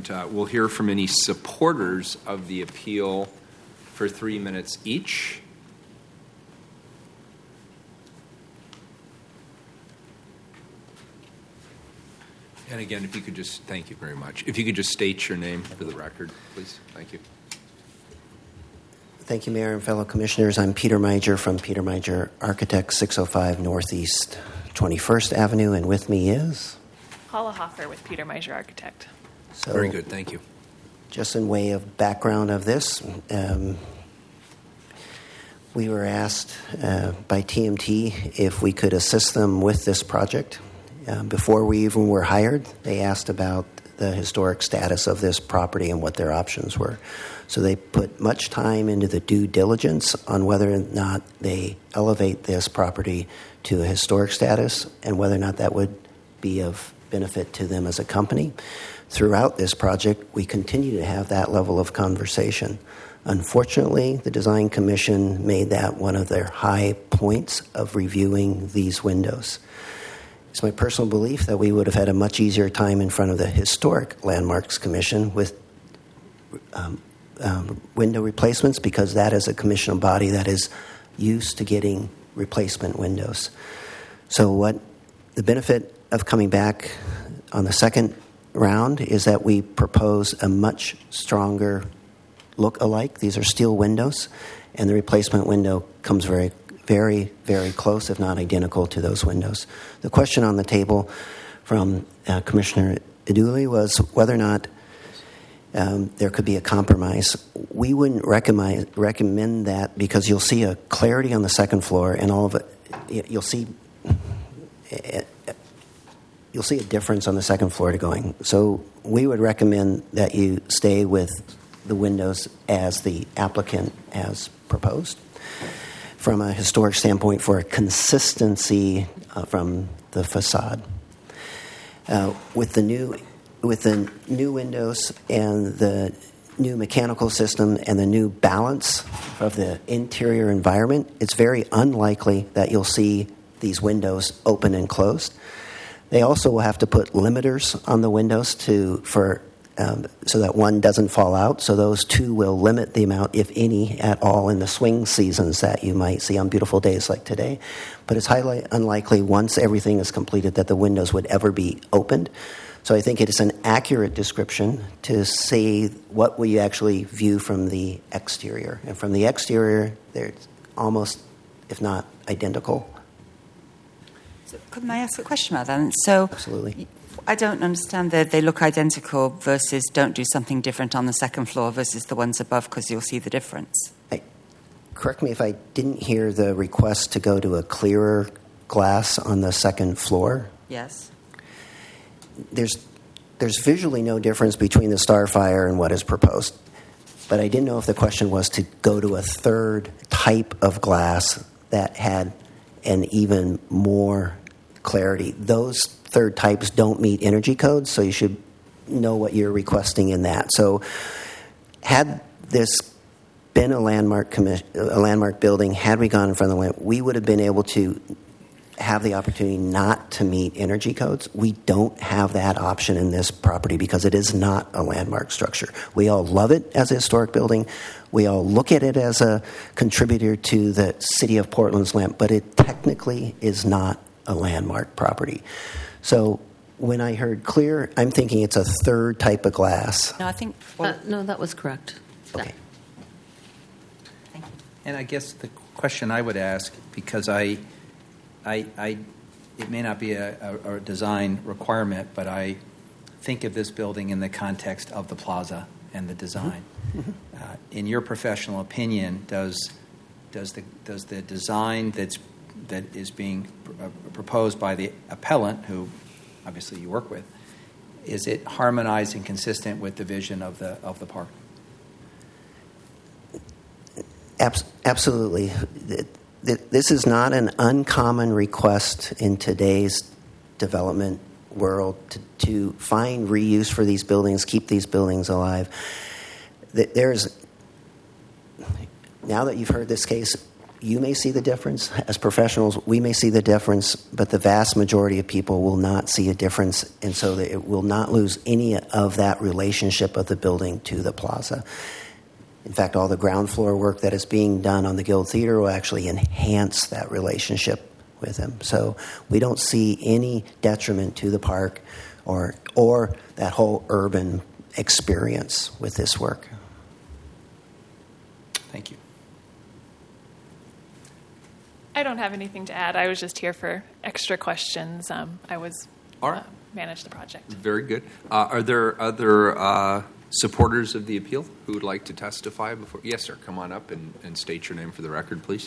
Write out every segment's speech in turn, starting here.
and we'll hear from any supporters of the appeal for 3 minutes each. And again, if you could just, thank you very much. If you could just state your name for the record, please. Thank you. Thank you, Mayor and fellow commissioners. I'm Peter Meijer from Peter Meijer Architects, 605 Northeast 21st Avenue, and with me is? Paula Hoffer with Peter Meijer Architect. So, very good, thank you. Just in way of background of this, we were asked by TMT if we could assist them with this project. Before we even were hired, they asked about the historic status of this property and what their options were. So they put much time into the due diligence on whether or not they elevate this property to a historic status and whether or not that would be of benefit to them as a company. Throughout this project, we continue to have that level of conversation. Unfortunately, the Design Commission made that one of their high points of reviewing these windows. It's my personal belief that we would have had a much easier time in front of the Historic Landmarks Commission with window replacements, because that is a commission body that is used to getting replacement windows. So what the benefit of coming back on the second round is that we propose a much stronger look-alike. These are steel windows, and the replacement window comes very, very, very close, if not identical, to those windows. The question on the table from Commissioner Eduli was whether or not there could be a compromise. We wouldn't recommend that because you'll see a clarity on the second floor, and all of it, you'll see a difference on the second floor to going. So we would recommend that you stay with the windows as the applicant has proposed. From a historic standpoint, for a consistency from the facade. With the new windows and the new mechanical system and the new balance of the interior environment, it's very unlikely that you'll see these windows open and closed. They also will have to put limiters on the windows so that one doesn't fall out. So those two will limit the amount, if any, at all in the swing seasons that you might see on beautiful days like today. But it's highly unlikely once everything is completed that the windows would ever be opened. So I think it is an accurate description to say what we actually view from the exterior. And from the exterior, they're almost, if not identical. So could I ask a question about that? So absolutely. I don't understand that they look identical versus don't do something different on the second floor versus the ones above, because you'll see the difference. Correct me if I didn't hear the request to go to a clearer glass on the second floor. Yes. There's visually no difference between the Starfire and what is proposed. But I didn't know if the question was to go to a third type of glass that had an even more clarity. Those third types don't meet energy codes, so you should know what you're requesting in that. So had this been a landmark building, had we gone in front of the land, we would have been able to have the opportunity not to meet energy codes. We don't have that option in this property because it is not a landmark structure. We all love it as a historic building. We all look at it as a contributor to the city of Portland's land, but it technically is not a landmark property. So when I heard clear, I'm thinking it's a third type of glass. No, I think... no, that was correct. Okay. Thank you. And I guess the question I would ask, because it may not be a design requirement, but I think of this building in the context of the plaza and the design. Mm-hmm. In your professional opinion, does the design that is being proposed by the appellant, who obviously you work with, is it harmonized and consistent with the vision of the park? Absolutely. This is not an uncommon request in today's development world to find reuse for these buildings, keep these buildings alive. Now that you've heard this case, you may see the difference. As professionals, we may see the difference, but the vast majority of people will not see a difference, and so that it will not lose any of that relationship of the building to the plaza. In fact, all the ground floor work that is being done on the Guild Theater will actually enhance that relationship with them. So we don't see any detriment to the park or that whole urban experience with this work. Thank you. I don't have anything to add. I was just here for extra questions. I was All right. managed the project. Very good. Are there other supporters of the appeal who would like to testify before? Yes, sir. Come on up and state your name for the record, please.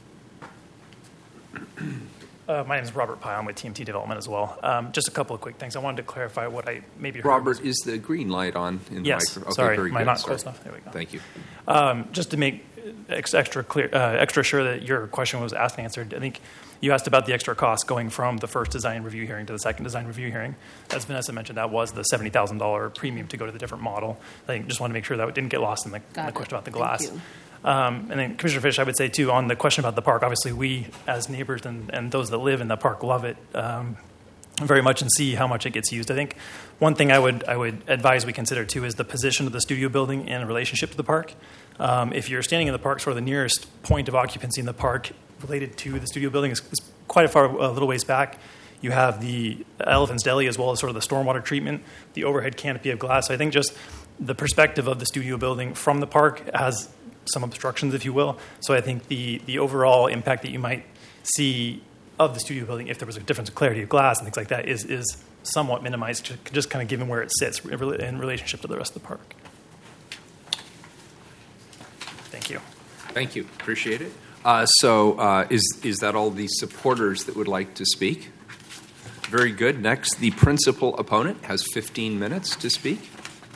My name is Robert Pye. I'm with TMT Development as well. Just a couple of quick things. I wanted to clarify what I maybe heard. Robert, is the green light on in the microphone? Okay, sorry. very Am I good. not Sorry. close enough? There we go. Thank you. Just to make extra clear, extra sure that your question was asked and answered, I think you asked about the extra cost going from the first design review hearing to the second design review hearing. As Vanessa mentioned, that was the $70,000 premium to go to the different model. I think just want to make sure that it didn't get lost in the question about the glass. Thank you. And then Commissioner Fish, I would say too, on the question about the park, obviously we as neighbors and those that live in the park love it very much and see how much it gets used. I think one thing I would advise we consider too is the position of the studio building in relationship to the park. If you're standing in the park, sort of the nearest point of occupancy in the park related to the studio building is quite a little ways back. You have the Elephant's Deli as well as sort of the stormwater treatment, the overhead canopy of glass. So I think just the perspective of the studio building from the park has some obstructions, if you will. So I think the overall impact that you might see of the studio building, if there was a difference of clarity of glass and things like that, is somewhat minimized, just kind of given where it sits in relationship to the rest of the park. Thank you. Thank you. Appreciate it. So is that all the supporters that would like to speak? Very good. Next, the principal opponent has 15 minutes to speak.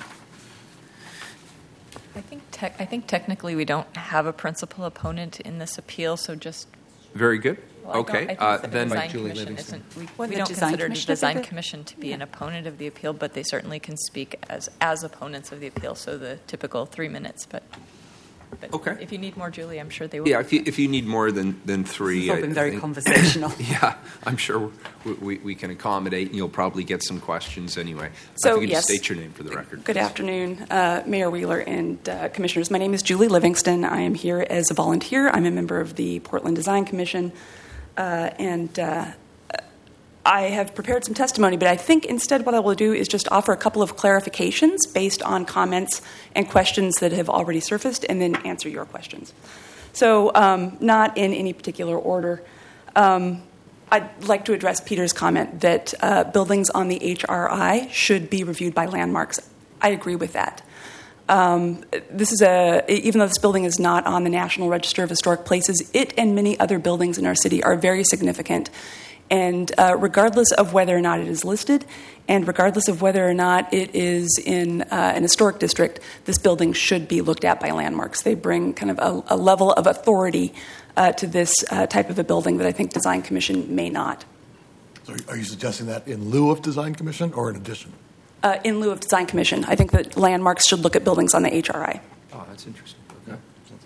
I think technically we don't have a principal opponent in this appeal, so just. Very good. Well, Okay. I think the Then design Julie commission Livingston. isn't. We Wouldn't the don't design consider the commission design be the- commission to be an opponent of the appeal, but they certainly can speak as opponents of the appeal. So the typical 3 minutes, but Okay. if you need more, Julie, I'm sure they will. Yeah, if you need more than three, It's all been I very think- conversational. Yeah, I'm sure we can accommodate, and you'll probably get some questions anyway. So, if you could yes. just state your name for the record. Good please. afternoon, Mayor Wheeler and Commissioners. My name is Julie Livingston. I am here as a volunteer. I'm a member of the Portland Design Commission, and I have prepared some testimony, but I think instead what I will do is just offer a couple of clarifications based on comments and questions that have already surfaced, and then answer your questions. So, not in any particular order. I'd like to address Peter's comment that buildings on the HRI should be reviewed by landmarks. I agree with that. This is even though this building is not on the National Register of Historic Places, it and many other buildings in our city are very significant. And regardless of whether or not it is listed, and regardless of whether or not it is in an historic district, this building should be looked at by landmarks. They bring kind of a level of authority to this type of a building that I think Design Commission may not. So are you suggesting that in lieu of Design Commission or in addition? In lieu of Design Commission, I think that landmarks should look at buildings on the HRI. Oh, that's interesting. Okay.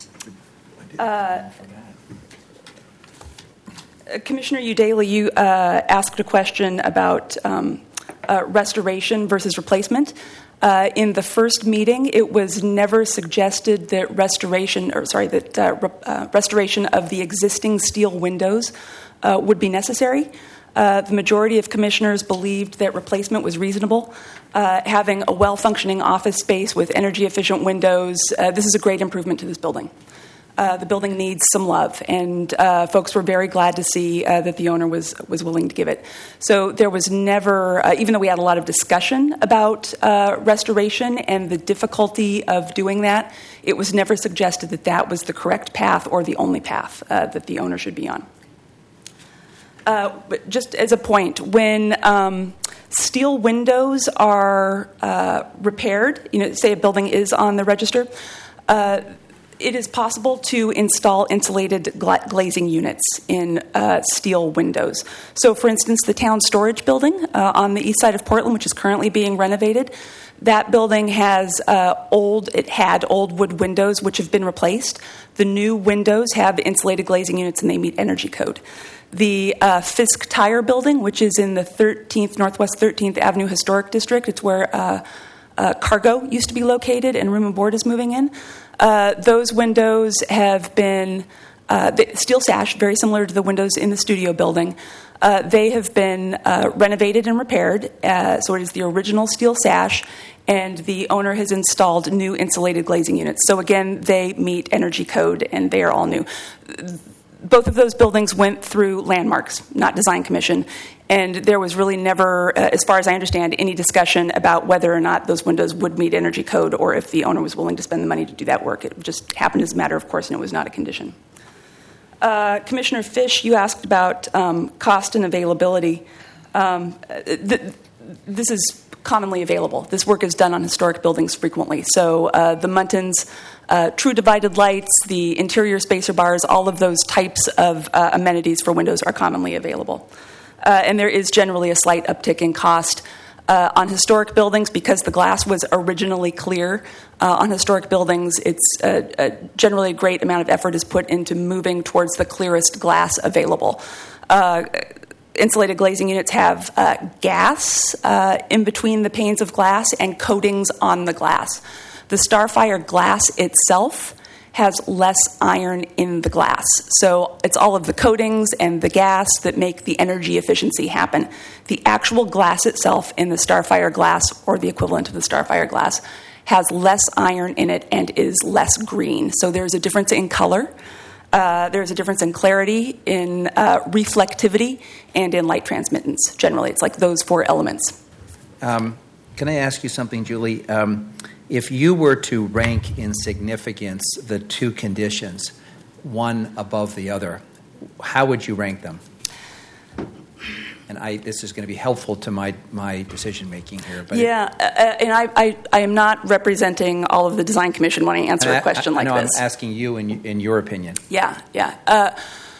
Commissioner Udaley, you asked a question about restoration versus replacement. In the first meeting, it was never suggested that restoration of the existing steel windows would be necessary. The majority of commissioners believed that replacement was reasonable. Having a well-functioning office space with energy-efficient windows, this is a great improvement to this building. The building needs some love, and folks were very glad to see that the owner was willing to give it. So there was never, even though we had a lot of discussion about restoration and the difficulty of doing that, it was never suggested that that was the correct path or the only path that the owner should be on. But just as a point, when steel windows are repaired, say a building is on the register, It is possible to install insulated glazing units in steel windows. So, for instance, the town storage building on the east side of Portland, which is currently being renovated, that building has had old wood windows which have been replaced. The new windows have insulated glazing units and they meet energy code. The Fisk Tire building, which is in the Northwest 13th Avenue Historic District, it's where Cargo used to be located and Room and Board is moving in. Those windows have been steel sash, very similar to the windows in the studio building. They have been renovated and repaired, so it is the original steel sash, and the owner has installed new insulated glazing units. So again, they meet energy code, and they are all new. Both of those buildings went through Landmarks, not Design Commission, and there was really never, as far as I understand, any discussion about whether or not those windows would meet energy code or if the owner was willing to spend the money to do that work. It just happened as a matter of course, and it was not a condition. Commissioner Fish, you asked about cost and availability. This is commonly available. This work is done on historic buildings frequently. So the Muntins, true divided lights, the interior spacer bars, all of those types of amenities for windows are commonly available. And there is generally a slight uptick in cost on historic buildings because the glass was originally clear. On historic buildings, it's generally a great amount of effort is put into moving towards the clearest glass available. Insulated glazing units have gas in between the panes of glass and coatings on the glass. The Starfire glass itself has less iron in the glass. So it's all of the coatings and the gas that make the energy efficiency happen. The actual glass itself in the Starfire glass, or the equivalent of the Starfire glass, has less iron in it and is less green. So there's a difference in color. There's a difference in clarity, in reflectivity, and in light transmittance. Generally, it's like those four elements. Can I ask you something, Julie? If you were to rank in significance the two conditions, one above the other, how would you rank them? And this is going to be helpful to my decision making here. But and I am not representing all of the Design Commission when I answer a question like this. I'm asking you in your opinion. Yeah.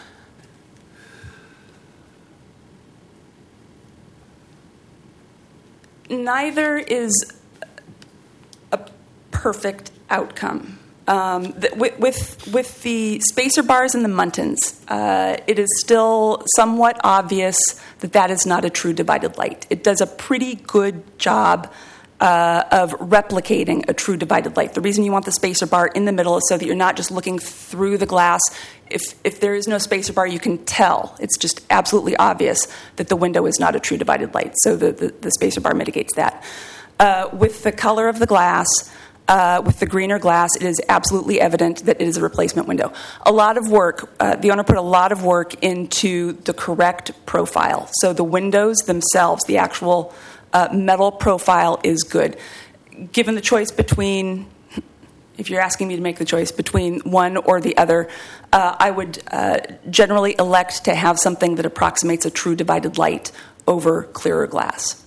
Neither is a perfect outcome. With the spacer bars and the Muntins, it is still somewhat obvious that is not a true divided light. It does a pretty good job of replicating a true divided light. The reason you want the spacer bar in the middle is so that you're not just looking through the glass. If there is no spacer bar, you can tell. It's just absolutely obvious that the window is not a true divided light. So the spacer bar mitigates that. With the color of the glass, with the greener glass, it is absolutely evident that it is a replacement window. A lot of work, the owner put a lot of work into the correct profile. So the windows themselves, the actual metal profile is good. Given the choice between, if you're asking me to make the choice between one or the other, I would generally elect to have something that approximates a true divided light over clearer glass.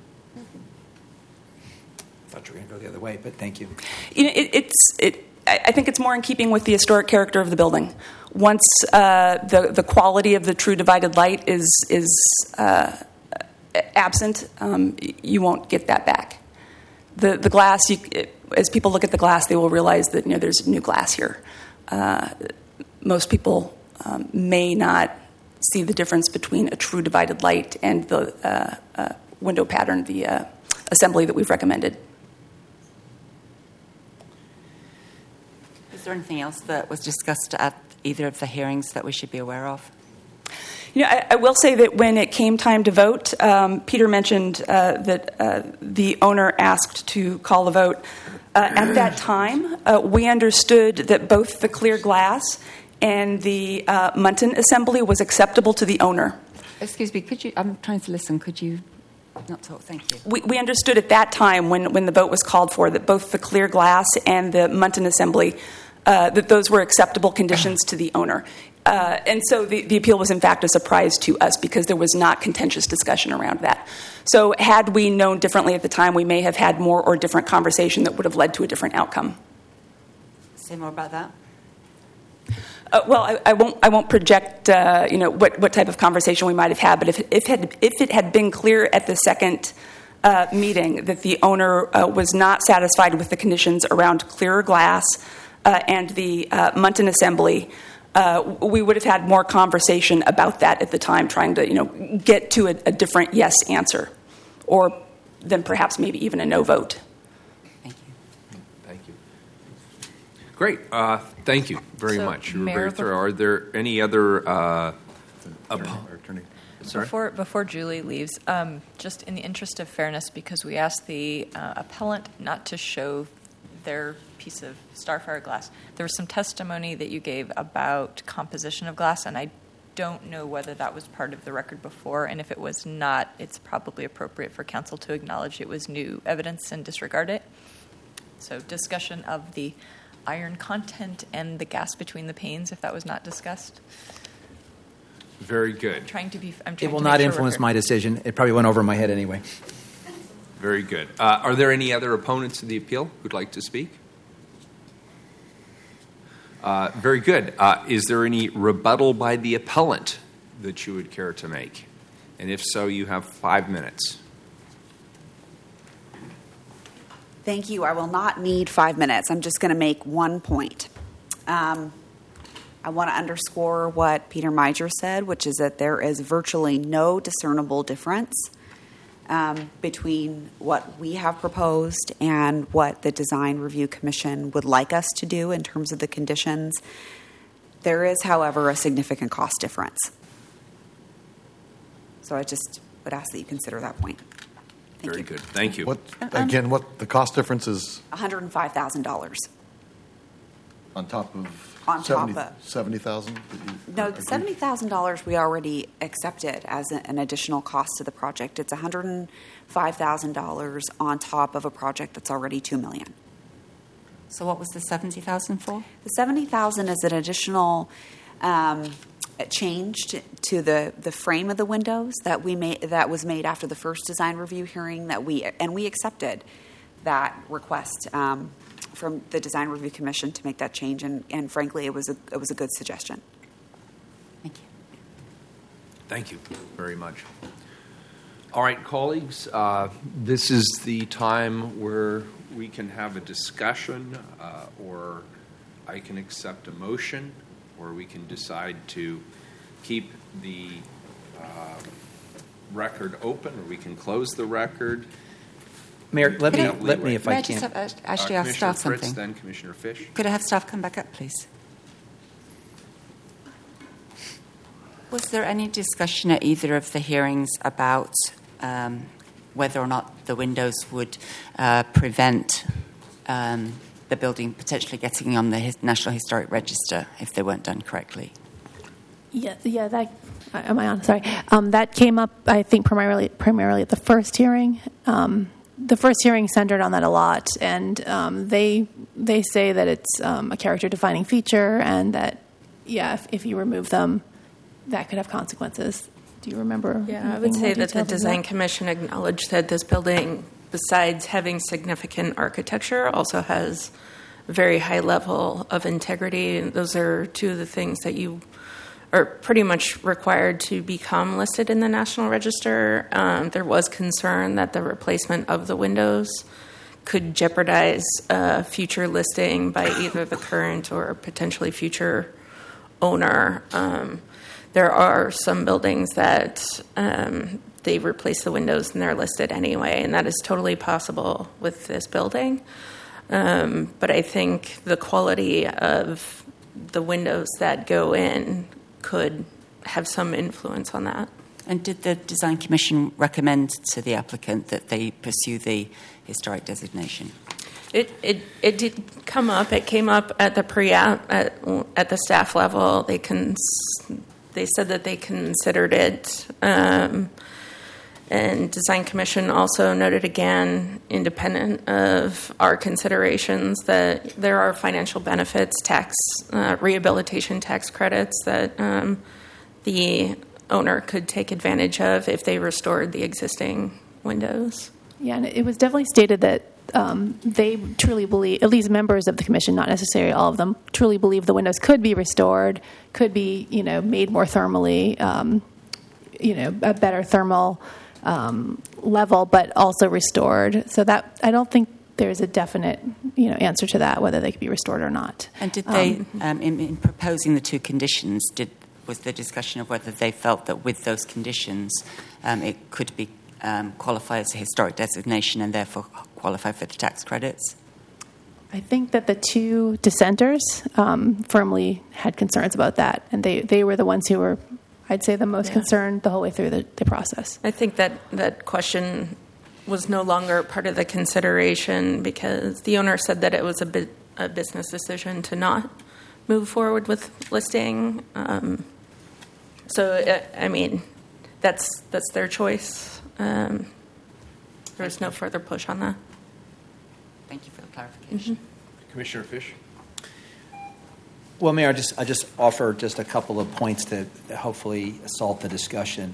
The other way, but thank you. I think it's more in keeping with the historic character of the building. Once the quality of the true divided light is absent, you won't get that back. The glass, as people look at the glass, they will realize that there's new glass here. Most people may not see the difference between a true divided light and the window pattern, the assembly that we've recommended. Is there anything else that was discussed at either of the hearings that we should be aware of? I will say that when it came time to vote, Peter mentioned that the owner asked to call the vote. At that time, we understood that both the clear glass and the Muntin assembly was acceptable to the owner. Excuse me, I'm trying to listen. Could you not talk? Thank you. We understood at that time when the vote was called for that both the clear glass and the Muntin assembly, that those were acceptable conditions to the owner. And so the appeal was in fact a surprise to us because there was not contentious discussion around that. So had we known differently at the time, we may have had more or different conversation that would have led to a different outcome. say more about that? Well, I won't project, what type of conversation we might have had. But if it had been clear at the second meeting that the owner was not satisfied with the conditions around clearer glass and the Muntin assembly, we would have had more conversation about that at the time, trying to get to a different yes answer, or then perhaps maybe even a no vote. Thank you. Great. Thank you very much. You were very thorough. Are there any other attorney? Sorry? Before Julie leaves, just in the interest of fairness, because we asked the appellant not to show their piece of Starfire glass, there was some testimony that you gave about composition of glass, and I don't know whether that was part of the record before, and if it was not, it's probably appropriate for counsel to acknowledge it was new evidence and disregard it. So discussion of the iron content and the gas between the panes, if that was not discussed. Very good. It will not influence my decision. It probably went over my head anyway. Very good. Are there any other opponents of the appeal who'd like to speak? Very good. Is there any rebuttal by the appellant that you would care to make? And if so, you have 5 minutes. Thank you. I will not need 5 minutes. I'm just going to make one point. I want to underscore what Peter Meijer said, which is that there is virtually no discernible difference between what we have proposed and what the Design Review Commission would like us to do in terms of the conditions. There is, however, a significant cost difference. So I just would ask that you consider that point. Very good. Thank you. What the cost difference is? $105,000. On top of $70,000? No, the $70,000 we already accepted as an additional cost to the project. It's $105,000 on top of a project that's already $2 million. So what was the $70,000 for? The $70,000 is an additional change to the frame of the windows that was made after the first design review hearing that we accepted that request from the Design Review Commission to make that change, and frankly, it was a good suggestion. Thank you. Thank you very much. All right, colleagues, this is the time where we can have a discussion, or I can accept a motion, or we can decide to keep the record open, or we can close the record. Mayor, let me if I can. Actually, I'll start something. Fritz, then Commissioner Fish. Could I have staff come back up, please? Was there any discussion at either of the hearings about whether or not the windows would prevent the building potentially getting on the National Historic Register if they weren't done correctly? Yeah. That am I on? Sorry. That came up, I think, primarily at the first hearing. The first hearing centered on that a lot, and they say that it's a character-defining feature, and that if you remove them, that could have consequences. Do you remember? Yeah, I would say that the Design Commission acknowledged that this building, besides having significant architecture, also has a very high level of integrity. And those are two of the things that you are pretty much required to become listed in the National Register. There was concern that the replacement of the windows could jeopardize future listing by either the current or potentially future owner. There are some buildings that they replace the windows and they're listed anyway, and that is totally possible with this building. But I think the quality of the windows that go in could have some influence on that. And did the Design Commission recommend to the applicant that they pursue the historic designation? It did come up. It came up at the at the staff level. They said that they considered it. And Design Commission also noted again, independent of our considerations, that there are financial benefits, rehabilitation tax credits that the owner could take advantage of if they restored the existing windows. Yeah, and it was definitely stated that they truly believe, at least members of the commission, not necessarily all of them, truly believe the windows could be restored, could be, made more thermally, a better thermal level, but also restored. So that I don't think there's a definite, answer to that, whether they could be restored or not. And did they, in proposing the two conditions, was the discussion of whether they felt that with those conditions it could be qualify as a historic designation and therefore qualify for the tax credits? I think that the two dissenters firmly had concerns about that, and they were the ones who were, I'd say, the most concerned the whole way through the process. I think that question was no longer part of the consideration because the owner said that it was a business decision to not move forward with listing. That's their choice. There's no further push on that. Thank you for the clarification. Mm-hmm. Commissioner Fish? Well, Mayor, I just offer just a couple of points to hopefully assault the discussion.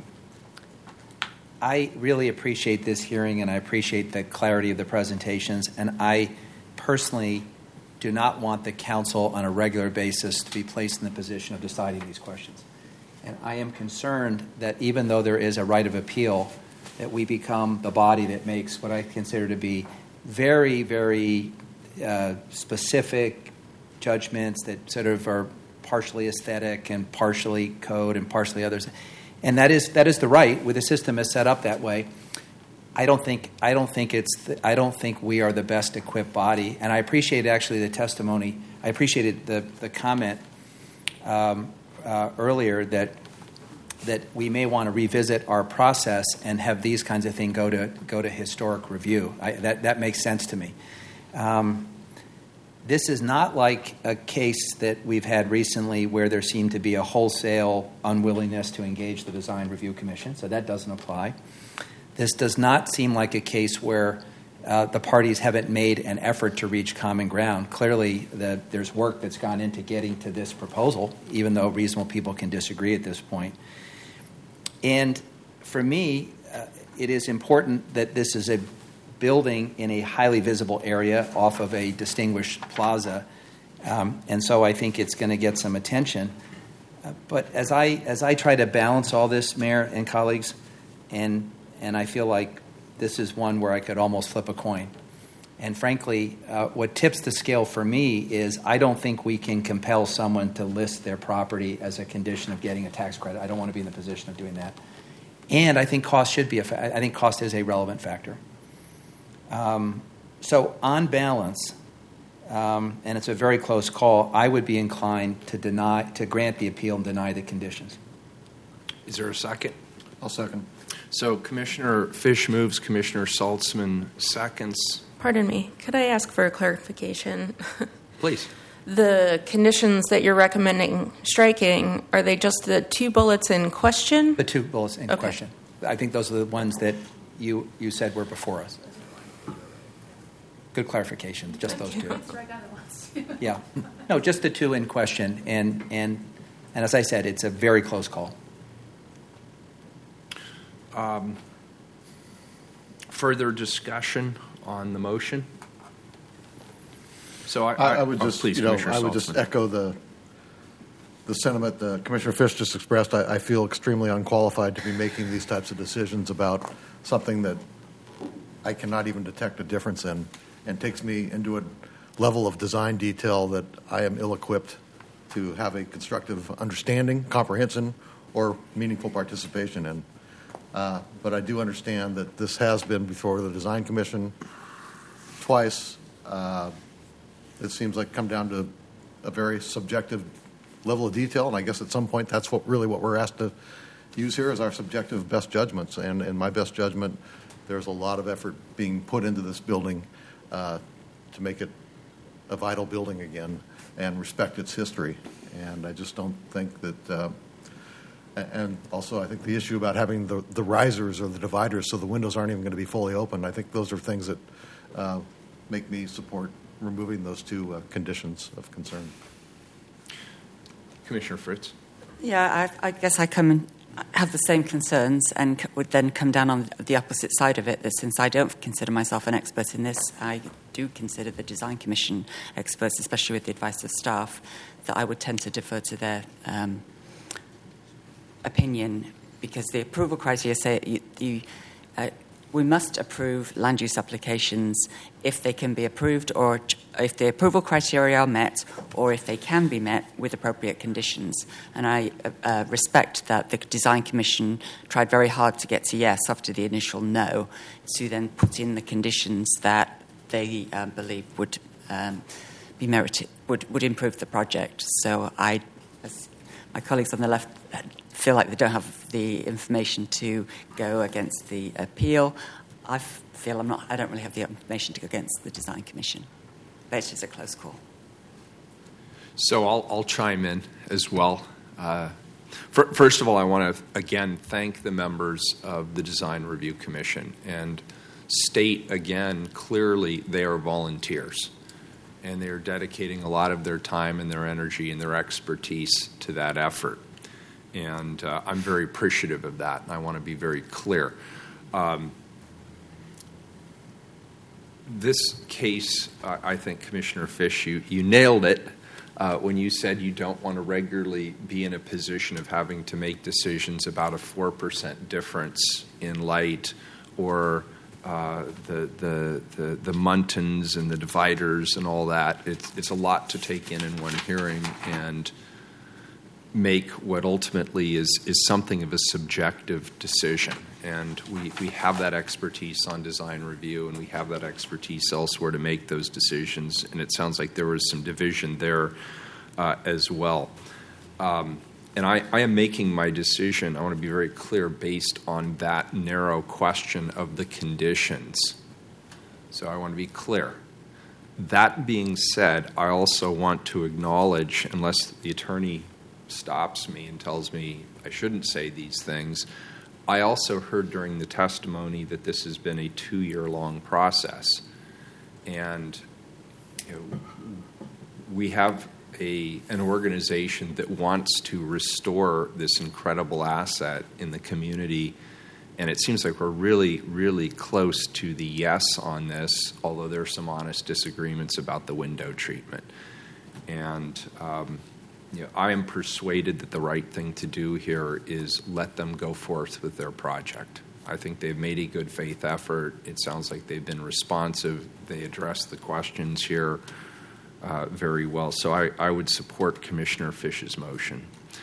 I really appreciate this hearing, and I appreciate the clarity of the presentations, and I personally do not want the council on a regular basis to be placed in the position of deciding these questions. And I am concerned that even though there is a right of appeal, that we become the body that makes what I consider to be very, very specific judgments that sort of are partially aesthetic and partially code and partially others. And that is the right with the system is set up that way. I don't think we are the best equipped body. And I appreciate actually the testimony. I appreciated the comment earlier that we may want to revisit our process and have these kinds of things go to historic review. That makes sense to me. This is not like a case that we've had recently where there seemed to be a wholesale unwillingness to engage the Design Review Commission, so that doesn't apply. This does not seem like a case where the parties haven't made an effort to reach common ground. Clearly, there's work that's gone into getting to this proposal, even though reasonable people can disagree at this point. And for me, it is important that this is a building in a highly visible area off of a distinguished plaza, and so I think it's going to get some attention. But as I try to balance all this, Mayor and colleagues, and I feel like this is one where I could almost flip a coin. And frankly, what tips the scale for me is I don't think we can compel someone to list their property as a condition of getting a tax credit. I don't want to be in the position of doing that. And I think cost should be I think cost is a relevant factor. So on balance, and it's a very close call, I would be inclined to grant the appeal and deny the conditions. Is there a second? I'll second. So Commissioner Fish moves, Commissioner Saltzman seconds. Pardon me. Could I ask for a clarification? Please. The conditions that you're recommending striking, are they just the two bullets in question? The two bullets in question. I think those are the ones that you said were before us. Good clarification. Just those two. Yeah. No, just the two in question. And as I said, it's a very close call. Further discussion on the motion? So I would just, please, I would just echo the sentiment that Commissioner Fish just expressed. I feel extremely unqualified to be making these types of decisions about something that I cannot even detect a difference in, and takes me into a level of design detail that I am ill-equipped to have a constructive understanding, comprehension, or meaningful participation in. But I do understand that this has been before the Design Commission twice. It seems like come down to a very subjective level of detail, and I guess at some point that's what we're asked to use here is our subjective best judgments. And in my best judgment, there's a lot of effort being put into this building to make it a vital building again and respect its history. And I just don't think that... and also, I think the issue about having the risers or the dividers so the windows aren't even going to be fully open, I think those are things that make me support removing those two conditions of concern. Commissioner Fritz. Yeah, I guess I come have the same concerns and would then come down on the opposite side of it, that since I don't consider myself an expert in this, I do consider the Design Commission experts, especially with the advice of staff, that I would tend to defer to their opinion, because the approval criteria say we must approve land use applications if they can be approved, or if the approval criteria are met, or if they can be met with appropriate conditions. And I respect that the Design Commission tried very hard to get to yes after the initial no, to then put in the conditions that they believe would be merited, would improve the project. So I, as my colleagues on the left feel like they don't have the information to go against the appeal, I feel I don't really have the information to go against the Design Commission. But it's just a close call. So I'll chime in as well. First of all, I want to again thank the members of the Design Review Commission and state again clearly they are volunteers, and they are dedicating a lot of their time and their energy and their expertise to that effort. And I'm very appreciative of that, and I want to be very clear. This case, I think, Commissioner Fish, you nailed it when you said you don't want to regularly be in a position of having to make decisions about a 4% difference in light, or the muntins and the dividers and all that. It's a lot to take in one hearing and make what ultimately is something of a subjective decision. And we have that expertise on design review, and we have that expertise elsewhere to make those decisions. And it sounds like there was some division there as well. And I am making my decision, I want to be very clear, based on that narrow question of the conditions. So I want to be clear. That being said, I also want to acknowledge, unless the attorney stops me and tells me I shouldn't say these things, I also heard during the testimony that this has been a 2-year-long process. And we have an organization that wants to restore this incredible asset in the community, and it seems like we're really, really close to the yes on this, although there are some honest disagreements about the window treatment. And I am persuaded that the right thing to do here is let them go forth with their project. I think they've made a good faith effort. It sounds like they've been responsive. They addressed the questions here very well. So I would support Commissioner Fish's motion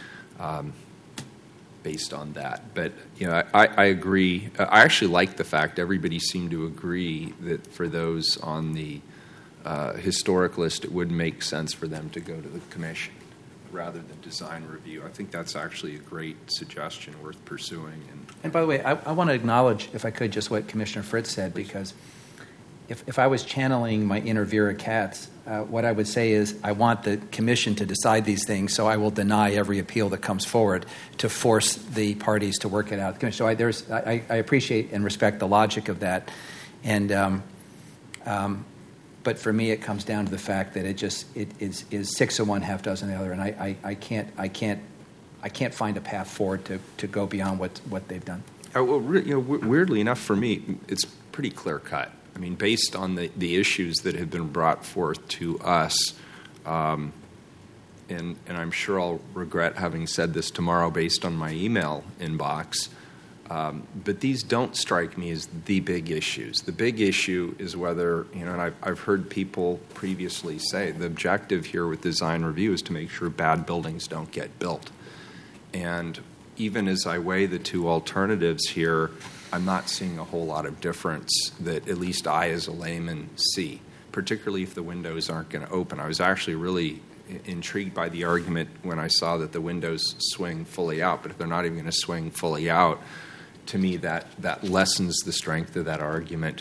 based on that. But I agree. I actually like the fact everybody seemed to agree that for those on the historic list, it would make sense for them to go to the commission rather than design review. I think that's actually a great suggestion worth pursuing. And by the way, I want to acknowledge, if I could, just what Commissioner Fritz said, because if I was channeling my inner Vera Katz, what I would say is I want the commission to decide these things, so I will deny every appeal that comes forward to force the parties to work it out. So I appreciate and respect the logic of that. And but for me, it comes down to the fact that it is 6 of one, half dozen of the other, and I can't find a path forward to go beyond what they've done. Well, weirdly enough, for me, it's pretty clear cut. I mean, based on the issues that have been brought forth to us, and I'm sure I'll regret having said this tomorrow based on my email inbox. But these don't strike me as the big issues. The big issue is whether, and I've heard people previously say, the objective here with design review is to make sure bad buildings don't get built. And even as I weigh the two alternatives here, I'm not seeing a whole lot of difference that at least I as a layman see, particularly if the windows aren't going to open. I was actually really intrigued by the argument when I saw that the windows swing fully out, but if they're not even going to swing fully out, to me that lessens the strength of that argument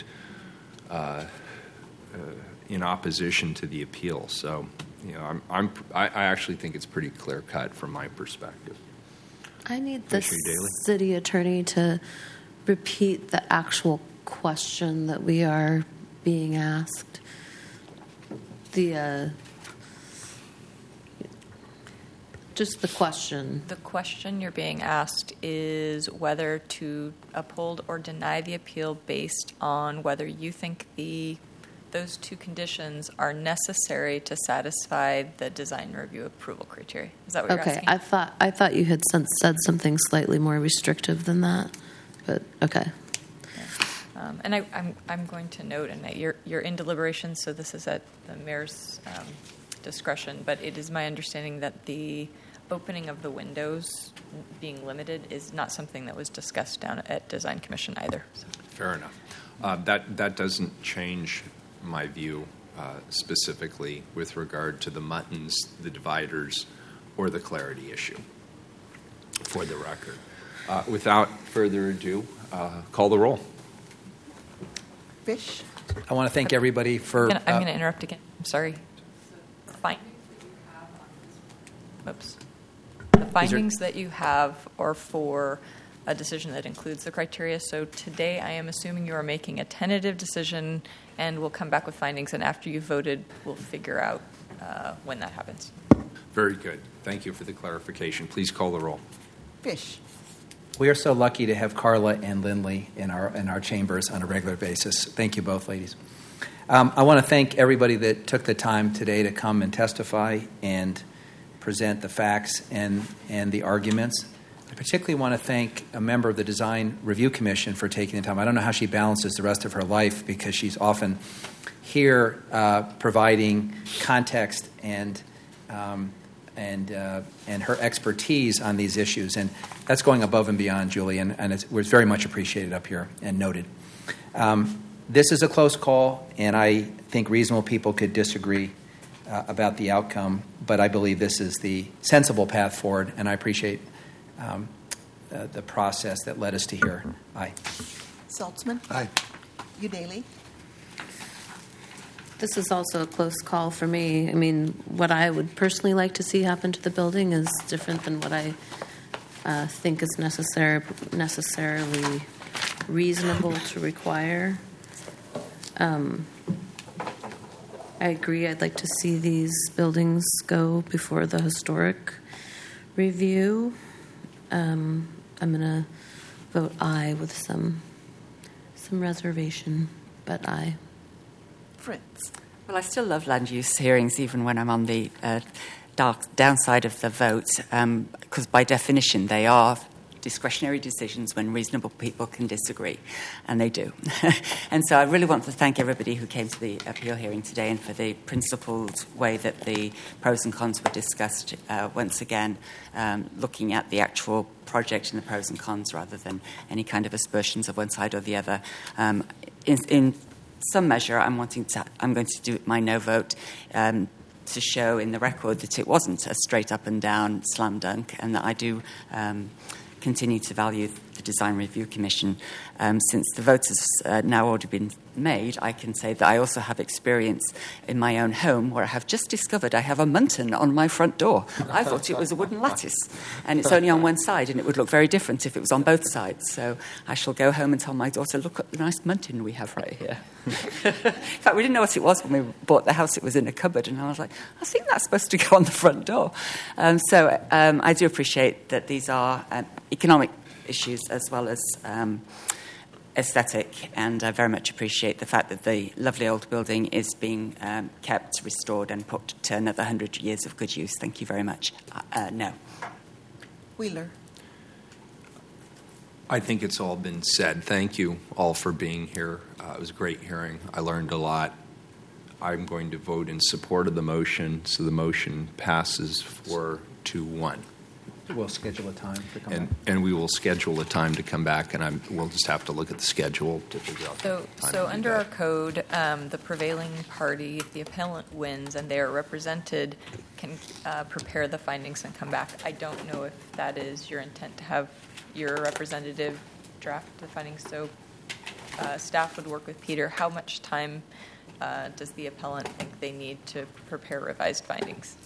in opposition to the appeal. So, I actually think it's pretty clear cut from my perspective. I need the city attorney to repeat the actual question that we are being asked. Just the question. The question you're being asked is whether to uphold or deny the appeal based on whether you think those two conditions are necessary to satisfy the design review approval criteria. Is that what you're asking? Okay, I thought you had said something slightly more restrictive than that, but okay. And I'm going to note, and you're in deliberation, so this is at the mayor's discretion, but it is my understanding that the opening of the windows being limited is not something that was discussed down at Design Commission either. So. Fair enough. That doesn't change my view specifically with regard to the muttons, the dividers, or the clarity issue, for the record. Without further ado, call the roll. Fish? I want to thank everybody for... I'm going to interrupt again. I'm sorry. Oops. The findings that you have are for a decision that includes the criteria. So today I am assuming you are making a tentative decision and we'll come back with findings. And after you've voted, we'll figure out when that happens. Very good. Thank you for the clarification. Please call the roll. Fish? We are so lucky to have Carla and Lindley in our chambers on a regular basis. Thank you both, ladies. I want to thank everybody that took the time today to come and testify and present the facts and the arguments. I particularly want to thank a member of the Design Review Commission for taking the time. I don't know how she balances the rest of her life because she's often here providing context and her expertise on these issues. And that's going above and beyond, Julie, and it was very much appreciated up here and noted. This is a close call, and I think reasonable people could disagree about the outcome, but I believe this is the sensible path forward, and I appreciate the process that led us to here. Aye. Saltzman? Aye. Udaley? This is also a close call for me. I mean, what I would personally like to see happen to the building is different than what I think is necessarily reasonable to require. I agree. I'd like to see these buildings go before the historic review. I'm going to vote aye with some reservation, but aye. Fritz? Well, I still love land use hearings, even when I'm on the downside of the vote, because by definition they are discretionary decisions when reasonable people can disagree, and they do. And so I really want to thank everybody who came to the appeal hearing today and for the principled way that the pros and cons were discussed, once again, looking at the actual project and the pros and cons rather than any kind of aspersions of one side or the other. In some measure, I'm going to do my no vote to show in the record that it wasn't a straight up and down slam dunk, and that I do continue to value the Design Review Commission. Since the vote has now already been made, I can say that I also have experience in my own home where I have just discovered I have a muntin on my front door. I thought it was a wooden lattice, and it's only on one side, and it would look very different if it was on both sides. So I shall go home and tell my daughter, look at the nice muntin we have right here. In fact, we didn't know what it was when we bought the house. It was in a cupboard, and I was like, I think that's supposed to go on the front door. So I do appreciate that these are economic issues as well as aesthetic, and I very much appreciate the fact that the lovely old building is being kept, restored, and put to another 100 years of good use. Thank you very much. No. Wheeler? I think it's all been said. Thank you all for being here. It was a great hearing. I learned a lot. I'm going to vote in support of the motion, so the motion passes 4-1. We'll schedule a time to come back. And we will schedule a time to come back, and we'll just have to look at the schedule to figure out the time. So under our code, the prevailing party, if the appellant wins and they are represented, can prepare the findings and come back. I don't know if that is your intent to have your representative draft the findings. So staff would work with Peter. How much time does the appellant think they need to prepare revised findings?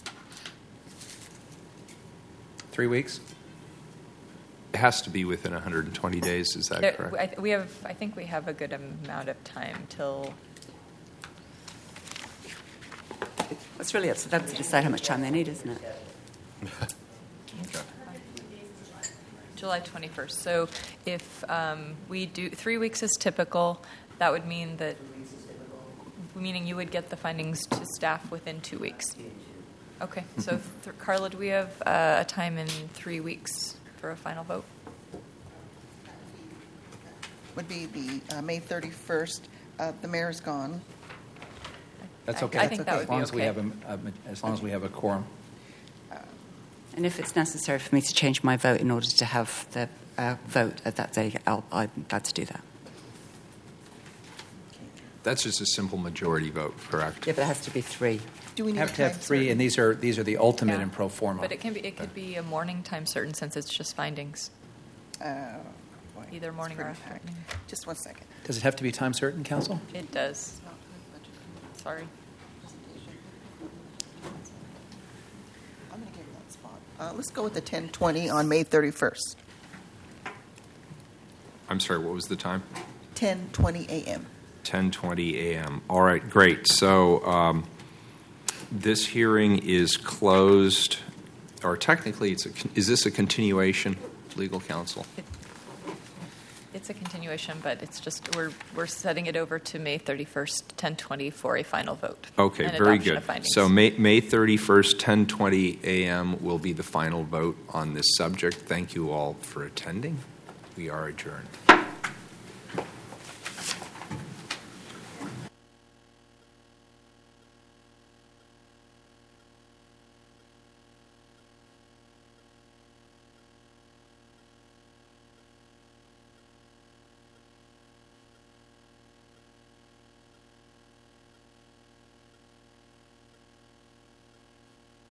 3 weeks? It has to be within 120 days. Is that correct? I think we have a good amount of time till. It's really up to them to decide how much time they need, isn't it? July 21st. So if we do 3 weeks is typical, that would mean that, meaning you would get the findings to staff within 2 weeks. Okay. So Carla, do we have a time in 3 weeks for a final vote? Would be the May 31st. The mayor's gone. That's okay. I think that would be as long as okay. as long as we have a quorum. And if it's necessary for me to change my vote in order to have the vote at that day, I'm glad to do that. That's just a simple majority vote, correct? Yeah, but it has to be 3. Do we need Have a to have time 3, certain? and these are the ultimate Yeah. in pro forma. But it could be a morning time certain since it's just findings. Boy, Either it's morning or pretty afternoon. packed. Just 1 second. Does it have to be time certain, Council? It does. Sorry. I'm going to give you that spot. Let's go with the 10:20 on May 31st. I'm sorry, what was the time? 10:20 a.m. 10:20 a.m. All right, great. So this hearing is closed, or technically, is this a continuation, legal counsel? It's a continuation, but it's just we're setting it over to May 31st, 10:20 for a final vote. Okay, and very adoption good. of findings. So May 31st, 10:20 a.m. will be the final vote on this subject. Thank you all for attending. We are adjourned.